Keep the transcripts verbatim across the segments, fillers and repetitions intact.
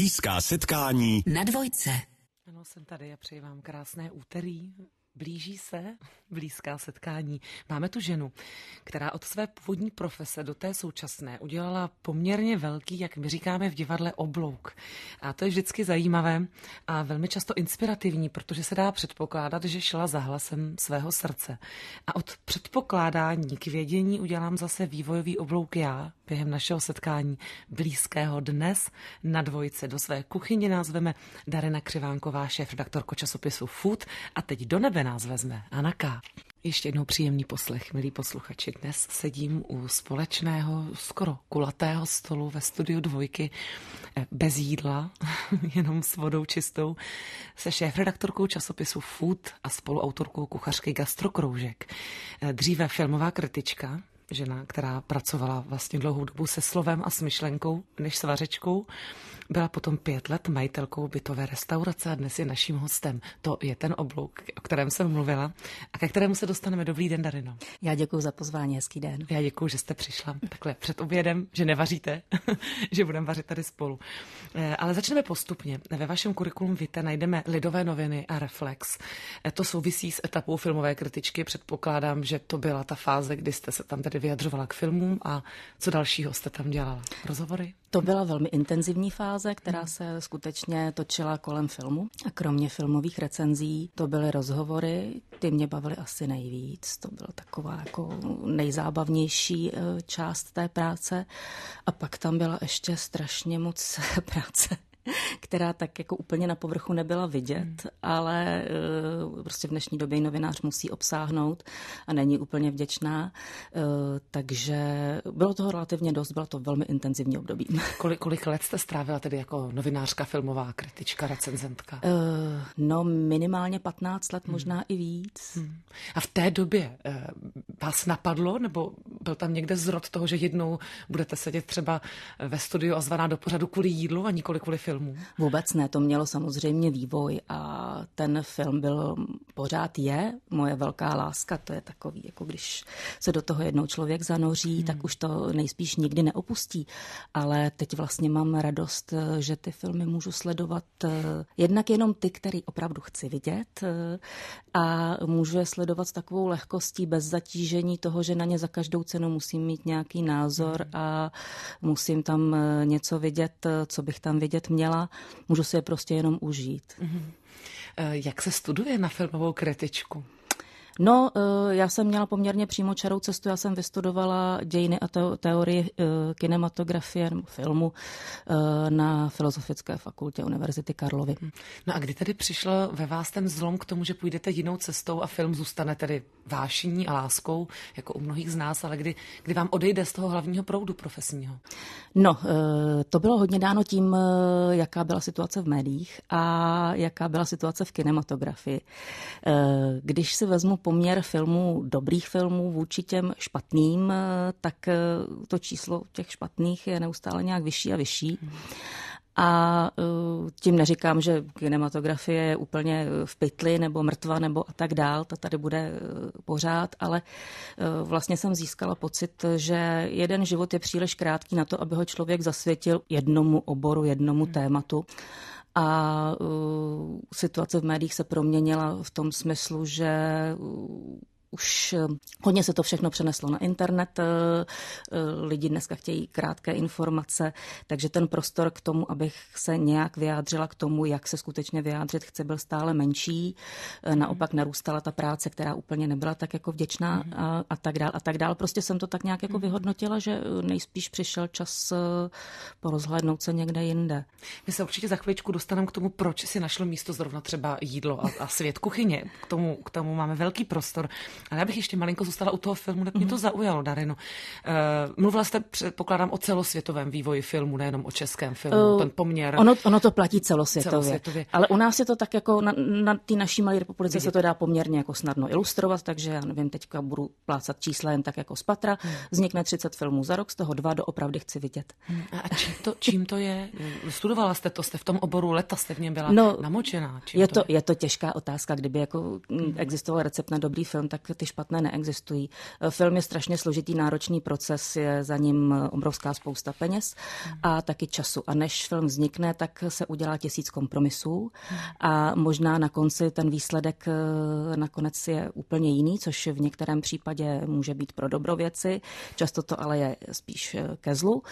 Blízká setkání na Dvojce. Ano, jsem tady a přeji vám krásné úterý. Blíží se blízká setkání. Máme tu ženu, která od své původní profese do té současné udělala poměrně velký, jak my říkáme v divadle, oblouk. A to je vždycky zajímavé a velmi často inspirativní, protože se dá předpokládat, že šla za hlasem svého srdce. A od předpokládání k vědění udělám zase vývojový oblouk já během našeho setkání blízkého dnes na Dvojce. Do své kuchyně nás veme Darina Křivánková, šéfredaktorko časopisu Food, a teď do nebe nás vezme Anna K. Ještě jednou příjemný poslech, milí posluchači. Dnes sedím u společného, skoro kulatého stolu ve studiu Dvojky, bez jídla, jenom s vodou čistou, se šéfredaktorkou časopisu Food a spoluautorkou kuchařky Gastrokroužek. Dříve filmová kritička, žena, která pracovala vlastně dlouhou dobu se slovem a s myšlenkou než s vařečkou. Byla potom pět let majitelkou bytové restaurace a dnes je naším hostem. To je ten oblouk, o kterém jsem mluvila a ke kterému se dostaneme. Dobrý den, Darino. Já děkuji za pozvání, hezký den. Já děkuji, že jste přišla takhle před obědem, že nevaříte, že budeme vařit tady spolu. Ale začneme postupně. Ve vašem kurikulum vitae najdeme Lidové noviny a Reflex. To souvisí s etapou filmové kritičky. Předpokládám, že to byla ta fáze, kdy jste se tam tedy vyjadřovala k filmům, a co dalšího jste tam dělala? Rozhovory? To byla velmi intenzivní fáze, která se skutečně točila kolem filmu. A kromě filmových recenzí to byly rozhovory, ty mě bavily asi nejvíc. To byla taková jako nejzábavnější část té práce. A pak tam byla ještě strašně moc práce, která tak jako úplně na povrchu nebyla vidět, hmm. ale uh, prostě v dnešní době novinář musí obsáhnout a není úplně vděčná, uh, takže bylo toho relativně dost, byla to velmi intenzivní období. Kolik, kolik let jste strávila tedy jako novinářka, filmová kritička, recenzentka? Uh, no minimálně patnáct let, hmm. možná i víc. Hmm. A v té době uh, vás napadlo, nebo byl tam někde zrod toho, že jednou budete sedět třeba ve studiu a zvaná do pořadu kvůli jídlu a nikoli kvůli filmu? Vůbec ne, to mělo samozřejmě vývoj a ten film byl, pořád je moje velká láska, to je takový, jako když se do toho jednou člověk zanoří, hmm. tak už to nejspíš nikdy neopustí, ale teď vlastně mám radost, že ty filmy můžu sledovat jednak jenom ty, který opravdu chci vidět, a můžu je sledovat s takovou lehkostí, bez zatížení toho, že na ně za každou cenu musím mít nějaký názor a musím tam něco vidět, co bych tam vidět měla. Můžu si je prostě jenom užít. Mm-hmm. Jak se studuje na filmovou kritičku? No, já jsem měla poměrně přímočarou cestu, já jsem vystudovala dějiny a teorii kinematografie nebo filmu na Filozofické fakultě Univerzity Karlovy. No a kdy tedy přišlo ve vás ten zlom k tomu, že půjdete jinou cestou a film zůstane tedy vášní a láskou, jako u mnohých z nás, ale kdy, kdy vám odejde z toho hlavního proudu profesního? No, to bylo hodně dáno tím, jaká byla situace v médiích a jaká byla situace v kinematografii. Když si vezmu poměr filmů, dobrých filmů vůči těm špatným, tak to číslo těch špatných je neustále nějak vyšší a vyšší. A tím neříkám, že kinematografie je úplně v pytli nebo mrtva nebo a tak dál, ta tady bude pořád, ale vlastně jsem získala pocit, že jeden život je příliš krátký na to, aby ho člověk zasvětil jednomu oboru, jednomu tématu. A uh, situace v médiích se proměnila v tom smyslu, že uh, už hodně se to všechno přeneslo na internet, lidi dneska chtějí krátké informace, takže ten prostor k tomu, abych se nějak vyjádřila k tomu, jak se skutečně vyjádřit chce, byl stále menší. Naopak narůstala ta práce, která úplně nebyla tak jako vděčná a, a tak dál a tak dál. Prostě jsem to tak nějak jako vyhodnotila, že nejspíš přišel čas porozhlédnout se někde jinde. My se určitě za chvíličku dostaneme k tomu, proč si našlo místo zrovna třeba jídlo a, a svět kuchyně. K tomu, k tomu máme velký prostor. Ale já bych ještě malinko zůstala u toho filmu, mě to zaujalo, Darino. Uh, mluvila jste, předpokládám, o celosvětovém vývoji filmu, nejenom o českém filmu, uh, ten poměr. Ono, ono to platí celosvětově, celosvětově. Ale u nás je to tak jako, na, na té naší malé republice Vidět. Se to dá poměrně jako snadno ilustrovat, takže já nevím, teďka budu plácat čísla jen tak jako z patra. Hmm. Vznikne třicet filmů za rok, z toho dva doopravdy chci vidět. Hmm. A čím to, čím to je? Studovala jste to, jste v tom oboru, leta jste v něm byla no, namočená. Čím je, to, to je? je to těžká otázka, kdyby jako hmm. existoval recept na dobrý film, tak ty špatné neexistují. Film je strašně složitý, náročný proces, je za ním obrovská spousta peněz a taky času. A než film vznikne, tak se udělá tisíc kompromisů a možná na konci ten výsledek nakonec je úplně jiný, což v některém případě může být pro dobro věci, často to ale je spíš ke zlu.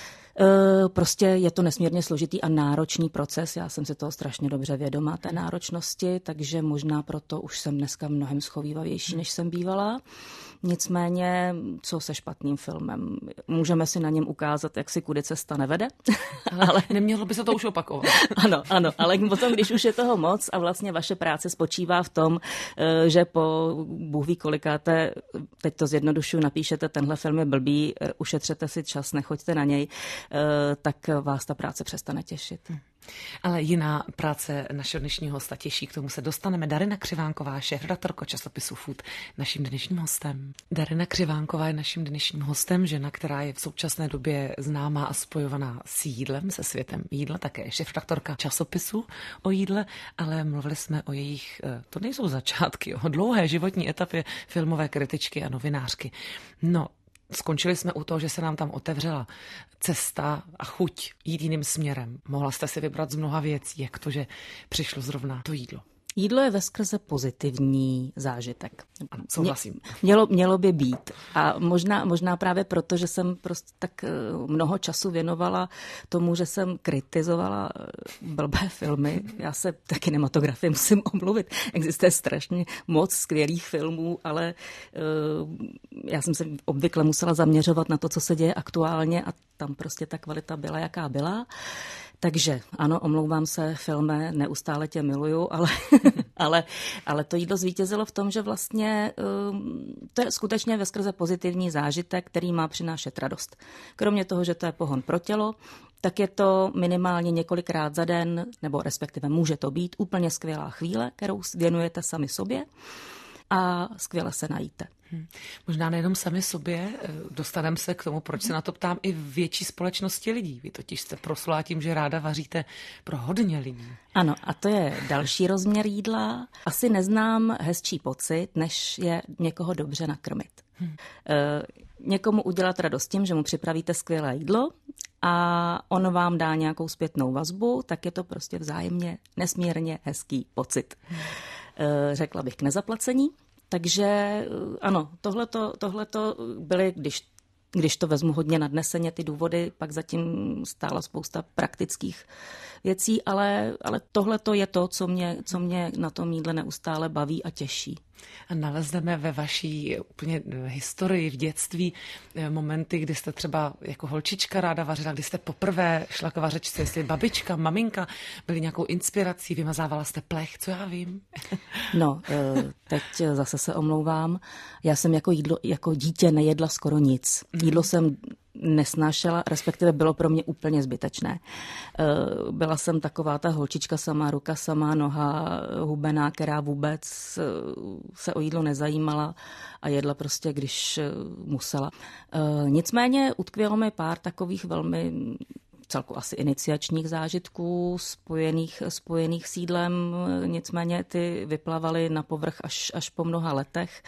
Prostě je to nesmírně složitý a náročný proces. Já jsem si toho strašně dobře vědomá, té náročnosti, takže možná proto už jsem dneska mnohem schovývavější, než jsem bývala. Nicméně, co se špatným filmem? Můžeme si na něm ukázat, jak si kudy cesta nevede. Ale nemělo by se to už opakovat. Ano, ano, ale potom, když už je toho moc a vlastně vaše práce spočívá v tom, že po Bůh ví kolikáté, teď to zjednodušuju, napíšete, tenhle film je blbý, ušetřete si čas, nechoďte na něj, tak vás ta práce přestane těšit. Ale jiná práce našeho dnešního hosta těší, k tomu se dostaneme. Darina Křivánková, šéfredaktorka časopisu Food, naším dnešním hostem. Darina Křivánková je naším dnešním hostem, žena, která je v současné době známá a spojovaná s jídlem, se světem jídla, také šéfredaktorka časopisu o jídle, ale mluvili jsme o jejich, to nejsou začátky, o dlouhé životní etapě filmové kritičky a novinářky. No, skončili jsme u toho, že se nám tam otevřela cesta a chuť jít jiným směrem. Mohla jste si vybrat z mnoha věcí, jak to, že přišlo zrovna to jídlo. Jídlo je veskrze pozitivní zážitek. Ano, souhlasím. Mělo, mělo by být. A možná, možná právě proto, že jsem prostě tak mnoho času věnovala tomu, že jsem kritizovala blbé filmy. Já se ta kinematografii musím omluvit. Existuje strašně moc skvělých filmů, ale uh, já jsem se obvykle musela zaměřovat na to, co se děje aktuálně a tam prostě ta kvalita byla, jaká byla. Takže ano, omlouvám se, filme, neustále tě miluju, ale, ale, ale to jídlo zvítězilo v tom, že vlastně um, to je skutečně veskrze pozitivní zážitek, který má přinášet radost. Kromě toho, že to je pohon pro tělo, tak je to minimálně několikrát za den, nebo respektive může to být úplně skvělá chvíle, kterou věnujete sami sobě a skvěle se najíte. Hmm. Možná nejenom sami sobě, dostaneme se k tomu, proč se na to ptám, i větší společnosti lidí. Vy totiž jste proslulá tím, že ráda vaříte pro hodně lidí. Ano, a to je další rozměr jídla. Asi neznám hezčí pocit, než je někoho dobře nakrmit. Hmm. E, někomu udělat radost tím, že mu připravíte skvělé jídlo a on vám dá nějakou zpětnou vazbu, tak je to prostě vzájemně nesmírně hezký pocit. Hmm. E, řekla bych k nezaplacení. Takže ano, tohleto, tohleto byly, když, když to vezmu hodně nadneseně, ty důvody, pak zatím stála spousta praktických věcí, ale, ale tohleto je to, co mě, co mě na tom jídle neustále baví a těší. A nalezneme ve vaší úplně historii v dětství momenty, kdy jste třeba jako holčička ráda vařila, kdy jste poprvé šla k vařečce, jestli babička, maminka byly nějakou inspirací, vymazávala jste plech, co já vím? No, teď zase se omlouvám. Já jsem jako jídlo, jako dítě nejedla skoro nic. Jídlo jsem nesnášela, respektive bylo pro mě úplně zbytečné. Byla jsem taková ta holčička samá ruka, samá noha, hubená, která vůbec se o jídlo nezajímala a jedla prostě, když musela. Nicméně utkvělo mi pár takových velmi celku asi iniciačních zážitků spojených, spojených s jídlem, nicméně ty vyplavaly na povrch až, až po mnoha letech.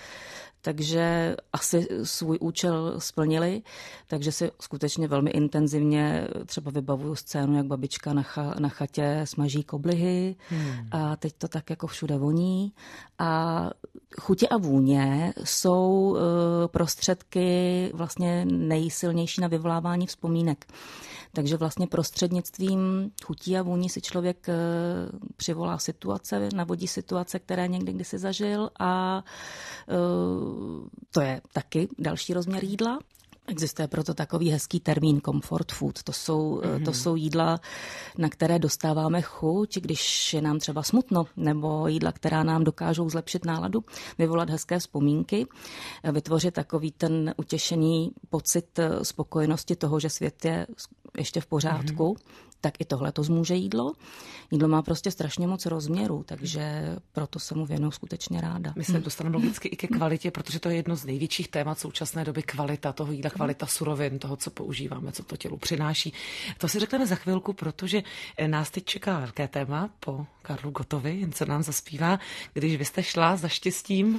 Takže asi svůj účel splnili, takže si skutečně velmi intenzivně třeba vybavuju scénu, jak babička na, cha, na chatě smaží koblihy hmm. a teď to tak jako všude voní. A chutě a vůně jsou prostředky vlastně nejsilnější na vyvolávání vzpomínek. Takže vlastně prostřednictvím chutí a vůní si člověk přivolá situace, navodí situace, které někdy kdysi zažil a to je taky další rozměr jídla. Existuje proto takový hezký termín comfort food. To jsou, mm-hmm. to jsou jídla, na které dostáváme chuť, když je nám třeba smutno, nebo jídla, která nám dokážou zlepšit náladu, vyvolat hezké vzpomínky, vytvořit takový ten utěšený pocit spokojenosti toho, že svět je ještě v pořádku. Mm-hmm. tak i tohle to zmůže jídlo. Jídlo má prostě strašně moc rozměrů, takže proto se mu věnuju skutečně ráda. My se dostaneme logicky i ke kvalitě, protože to je jedno z největších témat současné doby, kvalita toho jídla, kvalita surovin, toho, co používáme, co to tělu přináší. To si řekneme za chvilku, protože nás teď čeká velké téma po Karlu Gottovi, jen co nám zaspívá, když vy jste šla za štěstím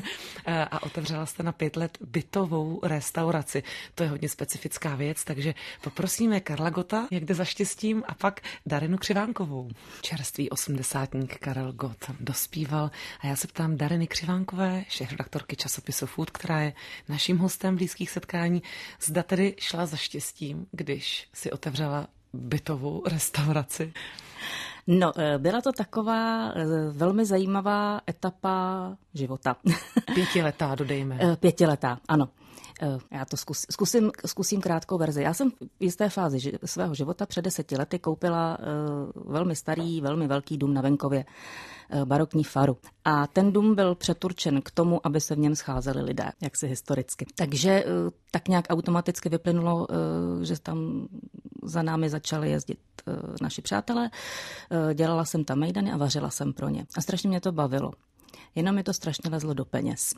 a otevřela jste na pět let bytovou restauraci. To je hodně specifická věc, takže poprosíme Karla Gotta, jak jde za štěstím, a pak Darinu Křivánkovou. Čerstvý osmdesátník Karel Gott dospíval a já se ptám Dariny Křivánkové, šéfredaktorky časopisu Food, která je naším hostem blízkých setkání, zda tedy šla za štěstím, když si otevřela bytovou restauraci. No, byla to taková velmi zajímavá etapa života. Pětiletá, dodejme. Pětiletá, ano. Já to zkus, zkusím, zkusím krátkou verzi. Já jsem v jisté fázi ži, svého života před deseti lety koupila uh, velmi starý, velmi velký dům na venkově, uh, barokní faru. A ten dům byl přeturčen k tomu, aby se v něm scházeli lidé, jaksi historicky. Takže uh, tak nějak automaticky vyplynulo, uh, že tam za námi začali jezdit uh, naši přátelé. Uh, dělala jsem tam mejdany a vařila jsem pro ně. A strašně mě to bavilo. Jenom mi to strašně lezlo do peněz.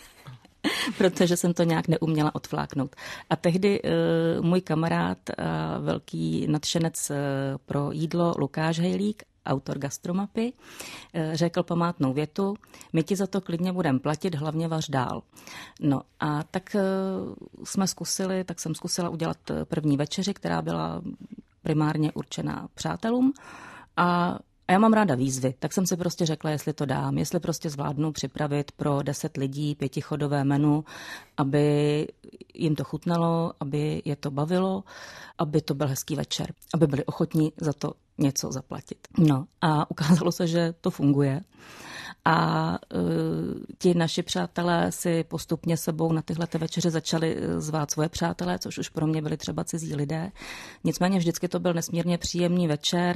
Protože jsem to nějak neuměla odfláknout. A tehdy uh, můj kamarád, uh, velký nadšenec uh, pro jídlo Lukáš Hejlík, autor Gastromapy, uh, řekl památnou větu: my ti za to klidně budeme platit, hlavně vař dál. No a tak uh, jsme zkusili, tak jsem zkusila udělat první večeři, která byla primárně určená přátelům, a A já mám ráda výzvy, tak jsem si prostě řekla, jestli to dám, jestli prostě zvládnu připravit pro deset lidí pětichodové menu, aby jim to chutnalo, aby je to bavilo, aby to byl hezký večer, aby byli ochotní za to něco zaplatit. No a ukázalo se, že to funguje. A uh, ti naši přátelé si postupně sebou na tyhle večeře začali zvát svoje přátelé, což už pro mě byli třeba cizí lidé. Nicméně vždycky to byl nesmírně příjemný večer.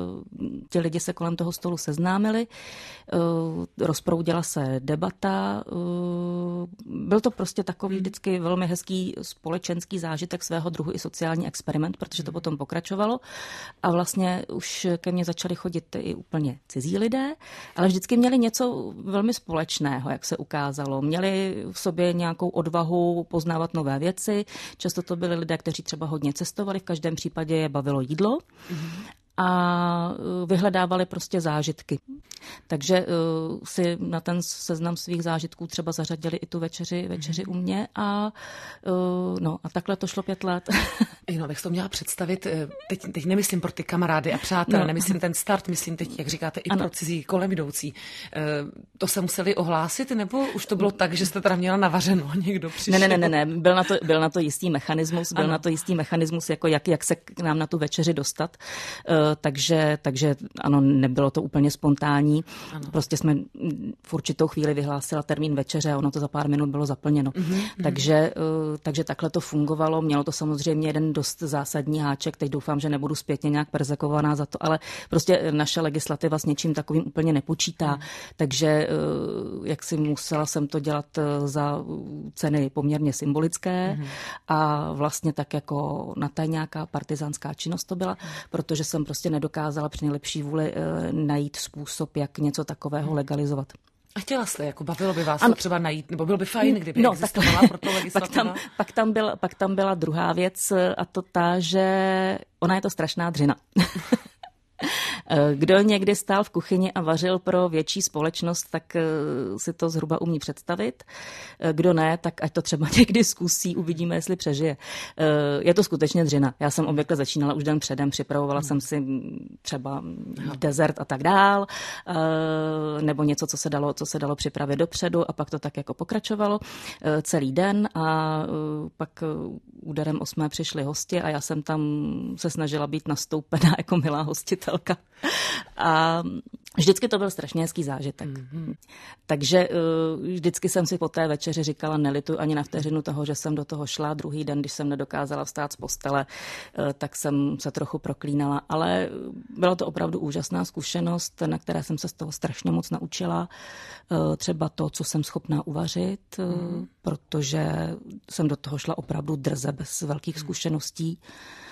Ti lidi se kolem toho stolu seznámili, uh, rozproudila se debata. Uh, byl to prostě takový vždycky velmi hezký společenský zážitek svého druhu i sociální experiment, protože to potom pokračovalo. A vlastně už ke mně začali chodit i úplně cizí lidé, ale vždycky měli něco velmi společného, jak se ukázalo. Měli v sobě nějakou odvahu poznávat nové věci. Často to byli lidé, kteří třeba hodně cestovali, v každém případě je bavilo jídlo. Mm-hmm. A vyhledávali prostě zážitky. Takže uh, si na ten seznam svých zážitků třeba zařadili i tu večeři, večeři u mě a, uh, no, a takhle to šlo pět let. No, bych to měla představit, teď, teď nemyslím pro ty kamarády a přátelé, no. Nemyslím ten start, myslím teď, jak říkáte, i ano. Pro cizí kolem jdoucí. To se museli ohlásit, nebo už to bylo tak, že jste teda měla navařeno a někdo přišel? Ne, ne, ne, ne, byl na to, byl na to jistý mechanismus, byl ano. na to jistý mechanismus, jako jak, jak se k nám na tu večeři dostat. Takže, takže ano, nebylo to úplně spontánní. Ano. Prostě jsme v určitou chvíli vyhlásila termín večeře a ono to za pár minut bylo zaplněno. Mm-hmm. Takže, takže takhle to fungovalo. Mělo to samozřejmě jeden dost zásadní háček. Teď doufám, že nebudu zpětně nějak perzekovaná za to, ale prostě naše legislativa s něčím takovým úplně nepočítá. Mm. Takže jak si musela jsem to dělat za ceny poměrně symbolické mm. a vlastně tak jako na ta nějaká partizánská činnost to byla, mm. protože jsem prostě nedokázala při nejlepší vůli najít způsob, jak něco takového legalizovat. A chtěla jste, jako bavilo by vás to třeba najít, nebo bylo by fajn, kdyby no, existovala pro to legislativa? Pak tam, pak, tam byl, pak tam byla druhá věc a to ta, že ona je to strašná dřina. Kdo někdy stál v kuchyni a vařil pro větší společnost, tak si to zhruba umí představit. Kdo ne, tak ať to třeba někdy zkusí, uvidíme, jestli přežije. Je to skutečně dřina. Já jsem obvykle začínala už den předem, připravovala hmm. jsem si třeba dezert a tak dál, nebo něco, co se dalo, co se dalo připravit dopředu a pak to tak jako pokračovalo celý den a pak úderem osmé přišli hosti a já jsem tam se snažila být nastoupená jako milá hostitelka. A vždycky to byl strašně hezký zážitek. Mm-hmm. Takže uh, vždycky jsem si po té večeři říkala, nelituji ani na vteřinu toho, že jsem do toho šla. Druhý den, když jsem nedokázala vstát z postele, uh, tak jsem se trochu proklínala. Ale byla to opravdu úžasná zkušenost, na které jsem se z toho strašně moc naučila. Uh, třeba to, co jsem schopná uvařit, uh, mm-hmm. protože jsem do toho šla opravdu drze, bez velkých mm-hmm. zkušeností.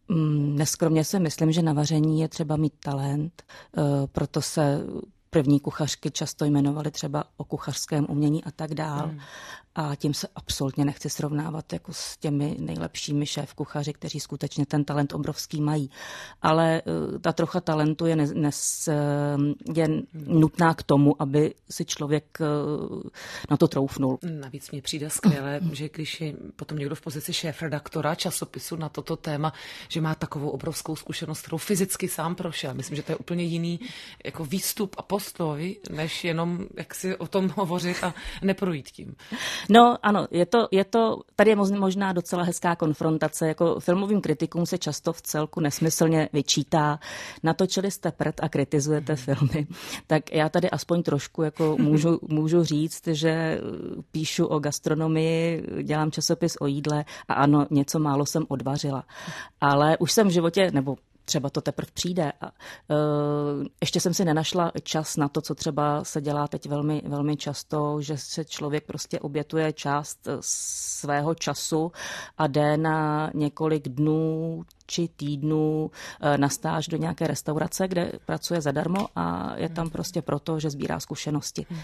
Neskromně si myslím, že na vaření je třeba mít talent, proto se první kuchařky často jmenovaly třeba o kuchařském umění a tak dál. Hmm. A tím se absolutně nechci srovnávat jako s těmi nejlepšími šéf-kuchaři, kteří skutečně ten talent obrovský mají. Ale uh, ta trocha talentu je, ne, nes, je nutná k tomu, aby si člověk uh, na to troufnul. Navíc mně přijde skvěle, že když je potom někdo v pozici šéf-redaktora časopisu na toto téma, že má takovou obrovskou zkušenost, kterou fyzicky sám prošel. Myslím, že to je úplně jiný jako výstup a postoj, než jenom jak si o tom hovořit a neprojít tím. No ano, je to, je to, tady je možná docela hezká konfrontace, jako filmovým kritikům se často v celku nesmyslně vyčítá, natočili jste prd a kritizujete filmy, tak já tady aspoň trošku jako můžu, můžu říct, že píšu o gastronomii, dělám časopis o jídle a ano, něco málo jsem odvařila, ale už jsem v životě, nebo třeba to teprve přijde. A, uh, ještě jsem si nenašla čas na to, co třeba se dělá teď velmi, velmi často, že se člověk prostě obětuje část svého času a jde na několik dnů či týdnů na stáž do nějaké restaurace, kde pracuje zadarmo a je tam prostě proto, že sbírá zkušenosti. Uh,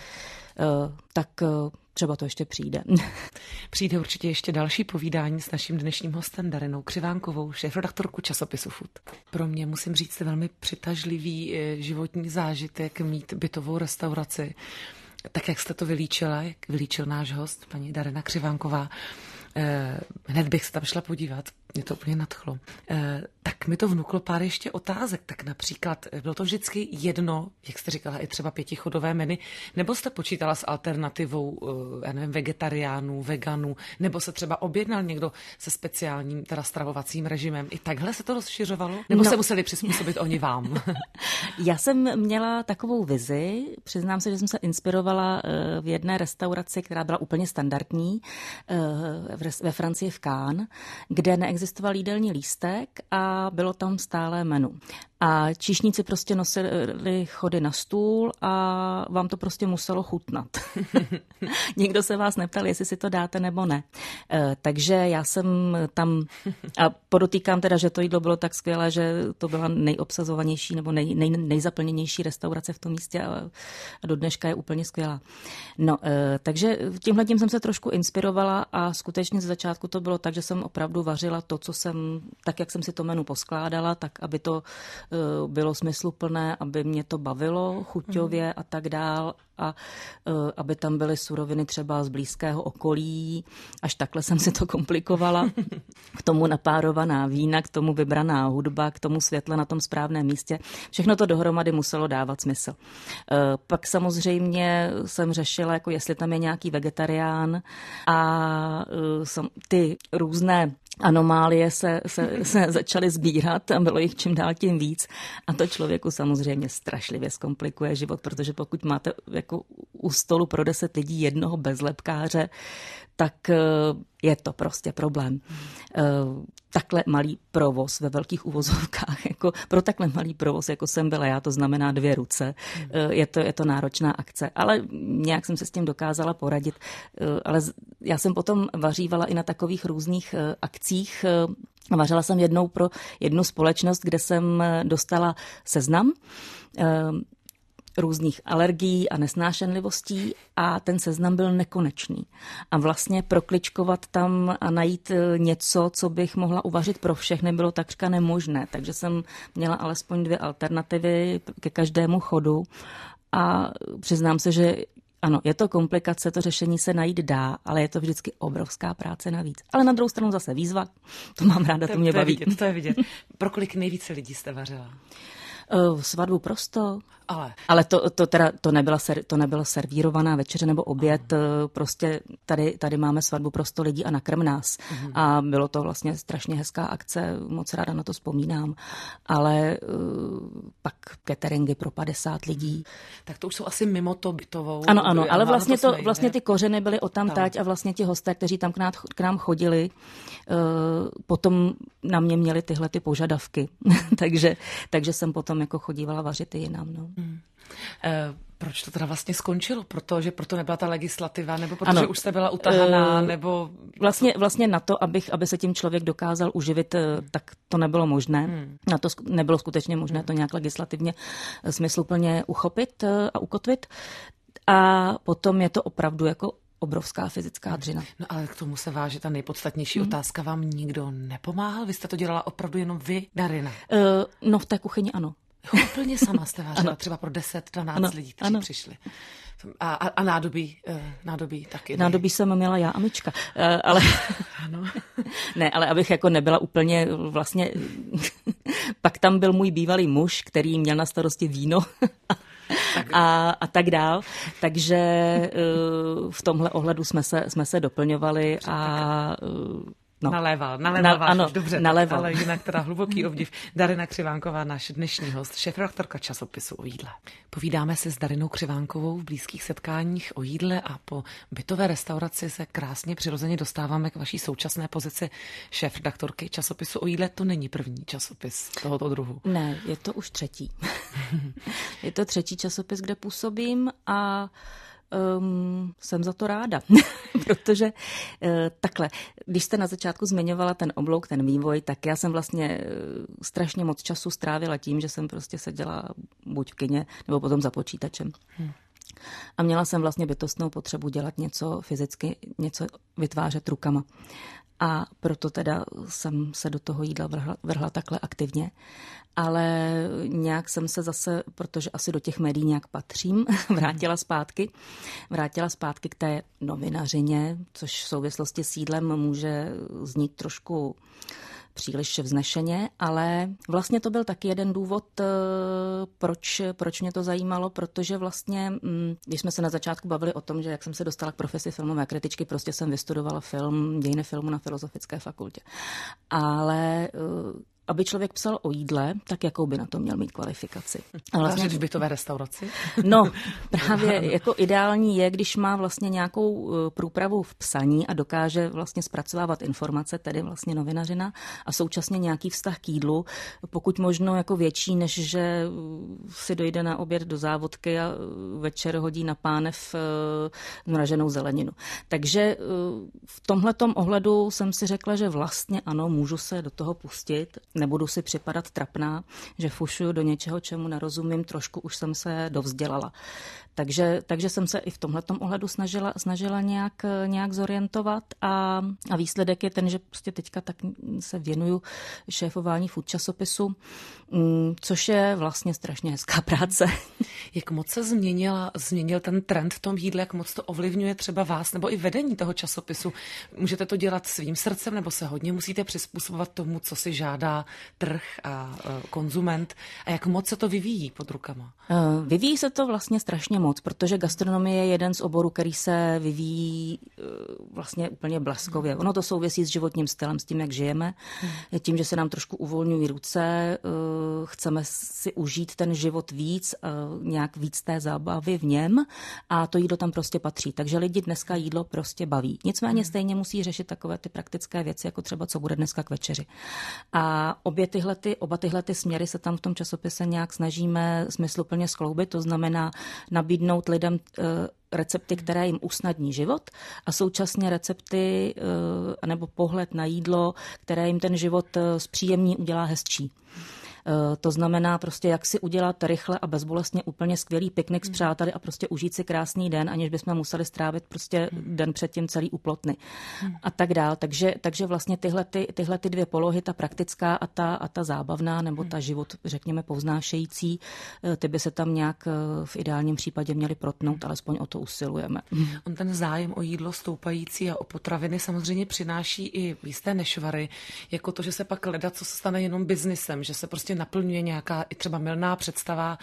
tak uh, třeba to ještě přijde. Přijde určitě ještě další povídání s naším dnešním hostem Darinou Křivánkovou, šéfredaktorku časopisu Food. Pro mě musím říct velmi přitažlivý životní zážitek mít bytovou restauraci. Tak, jak jste to vylíčila, jak vylíčil náš host, paní Darina Křivánková, eh, hned bych se tam šla podívat, mě to úplně nadchlo. Eh, tak mi to vnuklo pár ještě otázek, tak například bylo to vždycky jedno, jak jste říkala, i třeba pětichodové menu, nebo jste počítala s alternativou, já nevím, vegetariánů, veganů, nebo se třeba objednal někdo se speciálním teda stravovacím režimem. I takhle se to rozšiřovalo? Nebo no. se museli přizpůsobit oni vám? Já jsem měla takovou vizi, přiznám se, že jsem se inspirovala v jedné restauraci, která byla úplně standardní, ve Francii v Cannes, kde neexistoval jídelní lístek a bylo tam stále menu. A číšníci prostě nosili chody na stůl a vám to prostě muselo chutnat. Nikdo se vás neptal, jestli si to dáte nebo ne. E, takže já jsem tam, a podotýkám teda, že to jídlo bylo tak skvělé, že to byla nejobsazovanější nebo nej, nej, nejzaplněnější restaurace v tom místě a, a do dneška je úplně skvělá. No, e, takže tímhletím jsem se trošku inspirovala a skutečně z začátku to bylo tak, že jsem opravdu vařila to, co jsem, tak jak jsem si to menu poskládala, tak aby to bylo smysluplné, aby mě to bavilo chuťově a tak dál a aby tam byly suroviny třeba z blízkého okolí. Až takhle jsem si to komplikovala. K tomu napárovaná vína, k tomu vybraná hudba, k tomu světle na tom správném místě. Všechno to dohromady muselo dávat smysl. Pak samozřejmě jsem řešila, jako jestli tam je nějaký vegetarián a ty různé anomálie se, se, se začaly sbírat a bylo jich čím dál tím víc. A to člověku samozřejmě strašlivě zkomplikuje život, protože pokud máte jako u stolu pro deset lidí jednoho bezlepkáře, tak je to prostě problém. Takhle malý provoz ve velkých uvozovkách, jako pro takhle malý provoz, jako jsem byla já, to znamená dvě ruce, je to, je to náročná akce. Ale nějak jsem se s tím dokázala poradit. Ale já jsem potom vařívala i na takových různých akcích. Vařila jsem jednou pro jednu společnost, kde jsem dostala seznam různých alergií a nesnášenlivostí a ten seznam byl nekonečný. A vlastně prokličkovat tam a najít něco, co bych mohla uvařit pro všechny, bylo takřka nemožné. Takže jsem měla alespoň dvě alternativy ke každému chodu a přiznám se, že ano, je to komplikace, to řešení se najít dá, ale je to vždycky obrovská práce navíc. Ale na druhou stranu zase výzva, to mám ráda, to, to mě to baví. Je vidět, to je vidět. Pro kolik nejvíce lidí jste vařila? Svatbu prosto, ale, ale to, to, teda, to, nebyla ser, to nebyla servírovaná večeře nebo oběd, aha. Prostě tady, tady máme svatbu prosto lidí a nakrm nás. Aha. A bylo to vlastně strašně hezká akce, moc ráda na to vzpomínám, ale uh, pak cateringy pro padesát lidí. Tak to už jsou asi mimo to bytovou. Ano, ano, ale vlastně, to, vlastně ty kořeny byly odtamtať a vlastně ti hosté, kteří tam k nám, k nám chodili, uh, potom na mě měli tyhle ty požadavky, takže, takže jsem potom jako chodívala vařit i jinam. No. Hmm. Uh, proč to teda vlastně skončilo? Protože proto nebyla ta legislativa, nebo protože ano. už jste byla utahaná, uh, nebo... Vlastně, vlastně na to, abych, aby se tím člověk dokázal uživit, tak to nebylo možné. Hmm. Na to nebylo skutečně možné to nějak legislativně smysluplně uchopit a ukotvit. A potom je to opravdu jako obrovská fyzická dřina. No ale k tomu se váže ta nejpodstatnější hmm. otázka. Vám nikdo nepomáhal? Vy jste to dělala opravdu jenom vy, Darina? Uh, no v té kuchyni ano. Úplně sama jste vážila, třeba pro deset dvanáct ano, lidí, kteří ano. přišli. A, a, a nádobí, nádobí taky. Nádobí jsem měla já a Mička, ale... Ano. Ne, ale abych jako nebyla úplně vlastně... Pak tam byl můj bývalý muž, který měl na starosti víno tak. A, a tak dál. Takže v tomhle ohledu jsme se, jsme se doplňovali a... No. Naléval, naléval Na, ano, dobře, naléval. Ale jinak teda hluboký obdiv. Darina Křivánková, náš dnešní host, šéfredaktorka časopisu O jídle. Povídáme si s Darinou Křivánkovou v blízkých setkáních o jídle a po bytové restauraci se krásně přirozeně dostáváme k vaší současné pozici šéfredaktorky časopisu O jídle. To není první časopis tohoto druhu. Ne, je to už třetí. Je to třetí časopis, kde působím a Um, jsem za to ráda, protože uh, takhle, když jste na začátku zmiňovala ten oblouk, ten vývoj, tak já jsem vlastně uh, strašně moc času strávila tím, že jsem prostě seděla buď v kině, nebo potom za počítačem. Hmm. A měla jsem vlastně bytostnou potřebu dělat něco fyzicky, něco vytvářet rukama. A proto teda jsem se do toho jídla vrhla, vrhla takhle aktivně. Ale nějak jsem se zase, protože asi do těch médií nějak patřím, vrátila zpátky. Vrátila zpátky k té novinařině, což v souvislosti s jídlem může znít trošku příliš vznešeně, ale vlastně to byl taky jeden důvod, proč, proč mě to zajímalo, protože vlastně, když jsme se na začátku bavili o tom, že jak jsem se dostala k profesi filmové kritičky, prostě jsem vystudovala film, dějiny filmu na Filozofické fakultě. Ale aby člověk psal o jídle, tak jakou by na to měl mít kvalifikaci. A vlastně v bytové restauraci? No, právě jako ideální je, když má vlastně nějakou průpravu v psaní a dokáže vlastně zpracovávat informace, tedy vlastně novinařina, a současně nějaký vztah k jídlu, pokud možno jako větší, než že si dojde na oběd do závodky a večer hodí na pánev mraženou zeleninu. Takže v tomhletom ohledu jsem si řekla, že vlastně ano, můžu se do toho pustit. Nebudu si připadat trapná, že fušuju do něčeho, čemu nerozumím, trošku už jsem se dovzdělala. Takže, takže jsem se i v tomhletom ohledu snažila, snažila nějak, nějak zorientovat a, a výsledek je ten, že prostě teďka tak se věnuju šéfování food časopisu, což je vlastně strašně hezká práce. Jak moc se změnila, změnil ten trend v tom jídle, jak moc to ovlivňuje třeba vás nebo i vedení toho časopisu? Můžete to dělat svým srdcem nebo se hodně musíte přizpůsobovat tomu, co si žádá trh a konzument? A jak moc se to vyvíjí pod rukama? Vyvíjí se to vlastně strašně moc, protože gastronomie je jeden z oborů, který se vyvíjí vlastně úplně bleskově. Ono to souvisí s životním stylem, s tím, jak žijeme, tím, že se nám trošku uvolňují ruce, chceme si užít ten život víc, nějak víc té zábavy v něm a to jídlo tam prostě patří. Takže lidi dneska jídlo prostě baví. Nicméně stejně musí řešit takové ty praktické věci, jako třeba co bude dneska k večeři. A obě tyhle, ty, oba tyhle ty směry se tam v tom časopise nějak snažíme smysluplně skloubit, to znamená nabídnout lidem recepty, které jim usnadní život a současně recepty nebo pohled na jídlo, které jim ten život zpříjemní, udělá hezčí. To znamená prostě, jak si udělat rychle a bezbolestně úplně skvělý piknik s přáteli a prostě užít si krásný den, aniž bychom museli strávit prostě den předtím celý u plotny a tak dál. Takže, takže vlastně tyhle, ty, tyhle ty dvě polohy, ta praktická a ta, a ta zábavná, nebo ta život, řekněme, povznášející, ty by se tam nějak v ideálním případě měly protnout, alespoň o to usilujeme. On ten zájem o jídlo stoupající a o potraviny samozřejmě přináší i jisté nešvary, jako to, že se pak hledá, co se stane jenom biznisem, že se prostě naplňuje nějaká i třeba mylná představa,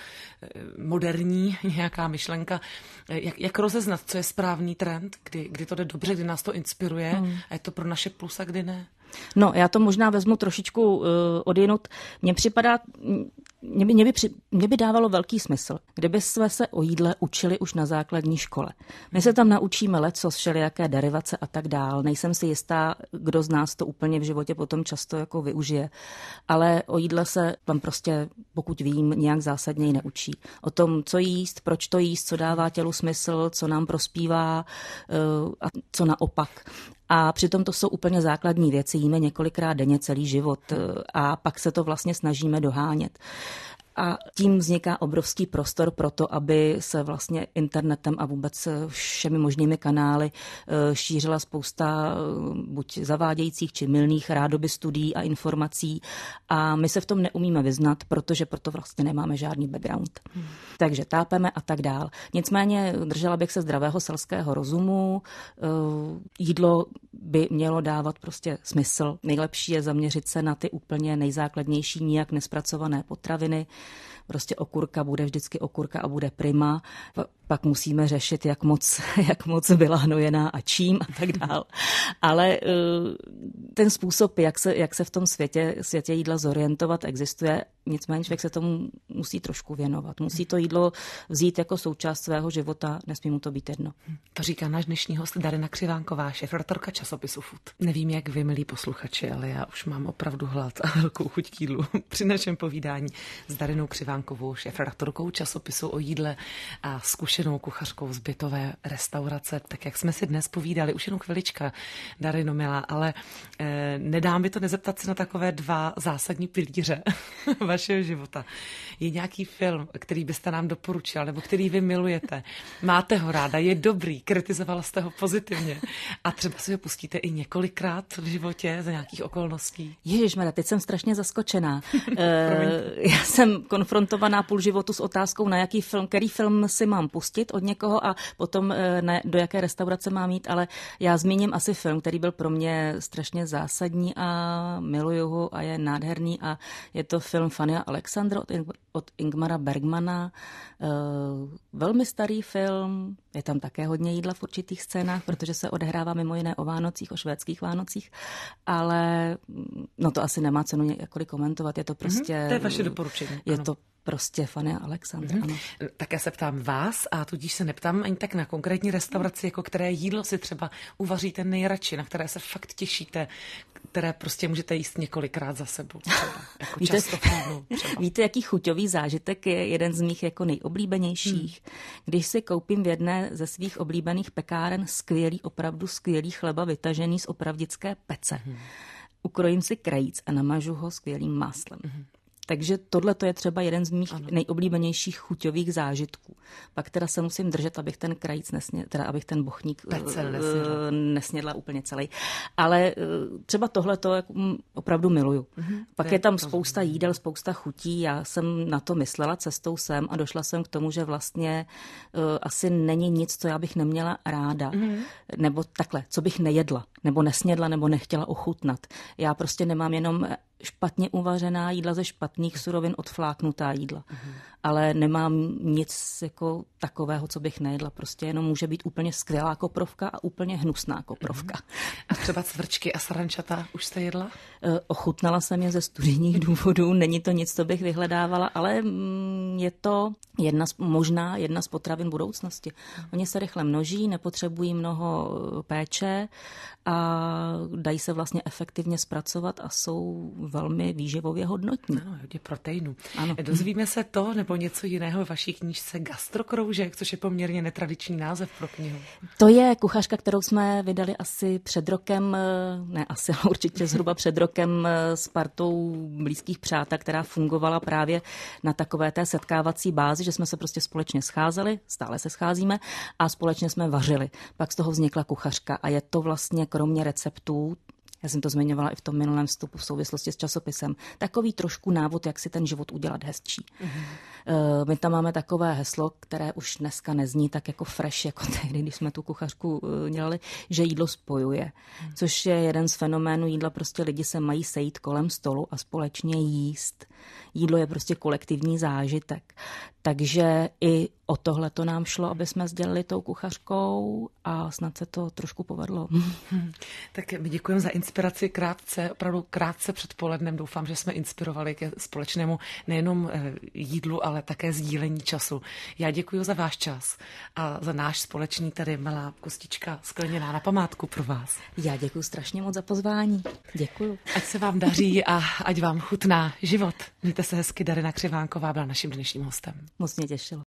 moderní nějaká myšlenka. Jak, jak rozeznat, co je správný trend, kdy, kdy to jde dobře, kdy nás to inspiruje hmm. a je to pro naše plus a kdy ne? No, já to možná vezmu trošičku uh, odjinut. Mně připadá, mě by, mě, by při, mě by dávalo velký smysl, kdyby jsme se o jídle učili už na základní škole. My se tam naučíme lecos, všelijaké derivace a tak dál. Nejsem si jistá, kdo z nás to úplně v životě potom často jako využije. Ale o jídle se tam prostě, pokud vím, nějak zásadněji neučí. O tom, co jíst, proč to jíst, co dává tělu smysl, co nám prospívá uh, a co naopak. A přitom to jsou úplně základní věci, jíme několikrát denně celý život a pak se to vlastně snažíme dohánět. A tím vzniká obrovský prostor pro to, aby se vlastně internetem a vůbec všemi možnými kanály šířila spousta buď zavádějících či mylných rádoby studií a informací. A my se v tom neumíme vyznat, protože proto vlastně nemáme žádný background. Hmm. Takže tápeme a tak dál. Nicméně držela bych se zdravého selského rozumu. Jídlo by mělo dávat prostě smysl. Nejlepší je zaměřit se na ty úplně nejzákladnější, nijak nespracované potraviny. Prostě okurka bude vždycky okurka a bude prima. Pak musíme řešit, jak moc, jak moc byla hnojená a čím a tak dál. Ale ten způsob, jak se, jak se v tom světě, světě jídla zorientovat, existuje. Nicméně člověk se tomu musí trošku věnovat. Musí to jídlo vzít jako součást svého života, nesmí mu to být jedno. To říká náš dnešní host Darina Křivánková, šéfredaktorka časopisu Food. Nevím, jak vy, milí posluchači, ale já už mám opravdu hlad a velkou chuť k jídlu při našem povídání s Darinou Křivánkovou, šéfredaktorkou časopisu o jídle a zkušenou kuchařkou z bytové restaurace. Tak jak jsme si dnes povídali, už jenom chvilička, Darino milá, ale eh, nedá mi to nezeptat se na takové dva zásadní pilíře vašeho života. Je nějaký film, který byste nám doporučila, nebo který vy milujete? Máte ho ráda, je dobrý, kritizovala jste ho pozitivně a třeba si ho pustíte i několikrát v životě za nějakých okolností? Ježišmarja, teď jsem strašně zaskočená. Já jsem konfrontovaná půl životu s otázkou, na jaký film, který film si mám pustit od někoho a potom ne, do jaké restaurace mám jít, ale já zmíním asi film, který byl pro mě strašně zásadní a miluju ho a je nádherný a je to film Fanny a Alexandr od, od Ingmara Bergmana. Velmi starý film, je tam také hodně jídla v určitých scénách, protože se odehrává mimo jiné o Vánocích, o švédských Vánocích, ale no to asi nemá cenu jakkoliv komentovat, je to prostě... Mm-hmm, to je vaše doporučení. Je ano. to prostě Fanny a Alexandr, mm-hmm. ano. Tak já se ptám vás a tudíž se neptám ani tak na konkrétní restauraci, jako které jídlo si třeba uvaříte nejradši, na které se fakt těšíte, které prostě můžete jíst několikrát za sebou. Třeba, jako víte, často chvídnu, třeba. Víte, jaký chuťový zážitek je jeden z mých jako nejoblíbenějších? Hmm. Když si koupím v jedné ze svých oblíbených pekáren skvělý, opravdu skvělý chleba vytažený z opravdické pece. Hmm. Ukrojím si krajíc a namažu ho skvělým máslem. Hmm. Takže tohle to je třeba jeden z mých ano. nejoblíbenějších chuťových zážitků. Pak teda se musím držet, abych ten krajíc nesnědla, teda abych ten bochník nesnědla. nesnědla úplně celý. Ale třeba tohle to opravdu miluju. Mm-hmm. Pak je, je tam spousta rozumím. jídel, spousta chutí. Já jsem na to myslela cestou sem a došla jsem k tomu, že vlastně uh, asi není nic, co já bych neměla ráda. Mm-hmm. Nebo takhle, co bych nejedla, nebo nesnědla, nebo nechtěla ochutnat. Já prostě nemám jenom špatně uvařená jídla ze špatných surovin, odfláknutá jídla. Mm. Ale nemám nic jako takového, co bych nejedla. Prostě jenom může být úplně skvělá koprovka a úplně hnusná koprovka. Mm. A třeba cvrčky a sarančata už jste jedla? Ochutnala jsem je ze studijních důvodů. Není to nic, co bych vyhledávala, ale je to jedna z, možná jedna z potravin budoucnosti. Mm. Oni se rychle množí, nepotřebují mnoho péče a dají se vlastně efektivně zpracovat a jsou velmi výživově hodnotní. Ano, hodně proteinů. Ano. Dozvíme se to nebo něco jiného ve vaší knížce Gastrokroužek, což je poměrně netradiční název pro knihu. To je kuchařka, kterou jsme vydali asi před rokem, ne asi, ale určitě zhruba před rokem s partou blízkých přátel, která fungovala právě na takové té setkávací bázi, že jsme se prostě společně scházeli, stále se scházíme a společně jsme vařili. Pak z toho vznikla kuchařka a je to vlastně kromě receptů, já jsem to zmiňovala i v tom minulém vstupu v souvislosti s časopisem, takový trošku návod, jak si ten život udělat hezčí. Mm-hmm. My tam máme takové heslo, které už dneska nezní tak jako fresh, jako tehdy, když jsme tu kuchařku dělali, že jídlo spojuje. Mm. Což je jeden z fenoménů jídla, prostě lidi se mají sejít kolem stolu a společně jíst. jídlo je prostě kolektivní zážitek. Takže i o tohle to nám šlo, aby jsme sdělili tou kuchařkou a snad se to trošku povedlo. Hmm. Tak my děkujeme za inspiraci krátce, opravdu krátce před polednem. Doufám, že jsme inspirovali ke společnému nejenom jídlu, ale také sdílení času. Já děkuji za váš čas a za náš společný tady malá kostička skleněná na památku pro vás. Já děkuji strašně moc za pozvání. Děkuji. Ať se vám daří a ať vám chutná život. Mějte se hezky, Darina Křivánková byla naším dnešním hostem. Moc mě těšilo.